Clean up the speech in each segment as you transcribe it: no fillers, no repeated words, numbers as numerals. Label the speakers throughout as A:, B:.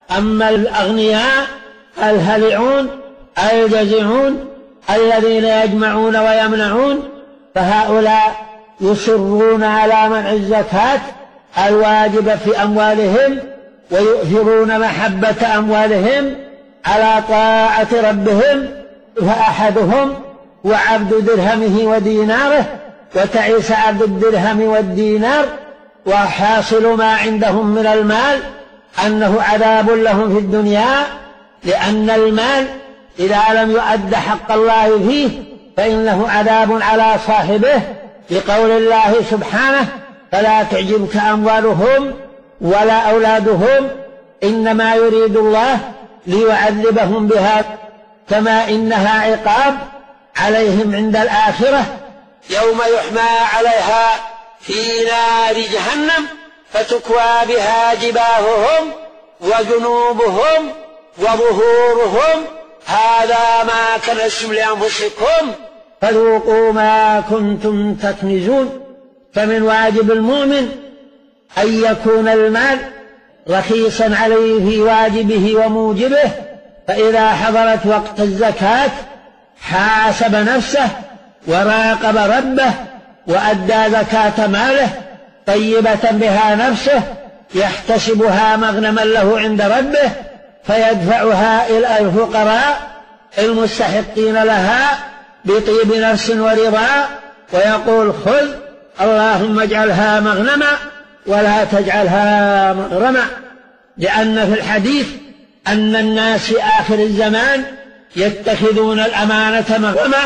A: أما الأغنياء الهلعون الجزعون الذين يجمعون ويمنعون فهؤلاء يصرون على منع الزكاة الواجبة في أموالهم ويؤثرون محبة أموالهم على طاعة ربهم. فأحدهم هو عبد درهمه وديناره، وتعيس عبد الدرهم والدينار، وحاصل ما عندهم من المال أنه عذاب لهم في الدنيا، لأن المال إذا لم يؤد حق الله فيه فإنه عذاب على صاحبه، لقول الله سبحانه: فلا تعجبك أموالهم ولا أولادهم إنما يريد الله ليعذبهم بها كما إنها عقاب عليهم عند الآخرة يوم يحمى عليها في نار جهنم فتكوى بها جباههم وجنوبهم وظهورهم هذا ما كنزتم لأنفسكم فذوقوا ما كنتم تكنزون. فمن واجب المؤمن أن يكون المال رخيصا عليه في واجبه وموجبه، فإذا حضرت وقت الزكاة حاسب نفسه وراقب ربه وأدى زكاة ماله طيبة بها نفسه يحتسبها مغنما له عند ربه، فيدفعها إلى الفقراء المستحقين لها بطيب نفس ورضا، ويقول: خذ اللهم اجعلها مغنما ولا تجعلها مغرما. لأن في الحديث أن الناس في آخر الزمان يتخذون الأمانة مغرما،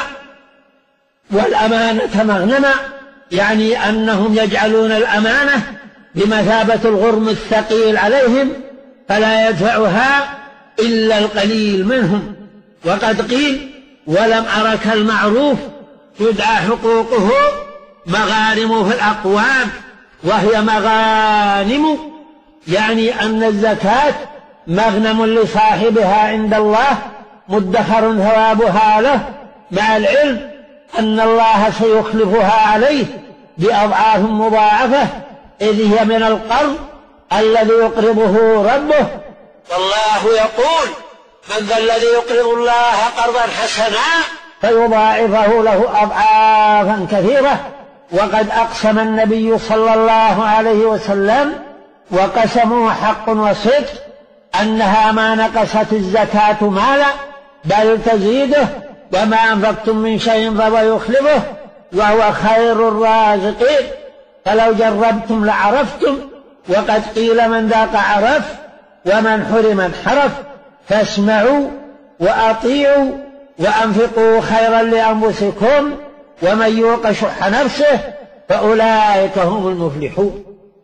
A: والأمانة مغنما يعني أنهم يجعلون الأمانة بمثابة الغرم الثقيل عليهم فلا يدفعها إلا القليل منهم. وقد قيل: ولم أرك المعروف تدعى حقوقه مغانم في الأقوام، وهي مغانم يعني أن الزكاة مغنم لصاحبها عند الله مدخر ثوابها له، مع العلم أن الله سيخلفها عليه بأضعاف مضاعفة، إذ هي من القرض الذي يقرضه ربه. والله يقول: من ذا الذي يقرض الله قرضا حسنا فيضاعفه له أضعافا كثيرة. وقد أقسم النبي صلى الله عليه وسلم وقسمه حق وصدق أنها ما نقصت الزكاة مالا بل تزيده، وما أنفقتم من شيء فهو يخلفه وهو خير الرازقين. فلو جربتم لعرفتم، وقد قيل: من ذاق عرف ومن حرم انحرف. فاسمعوا وأطيعوا وأنفقوا خيرا لأنفسكم، ومن يوق شح نفسه فأولئك هم المفلحون.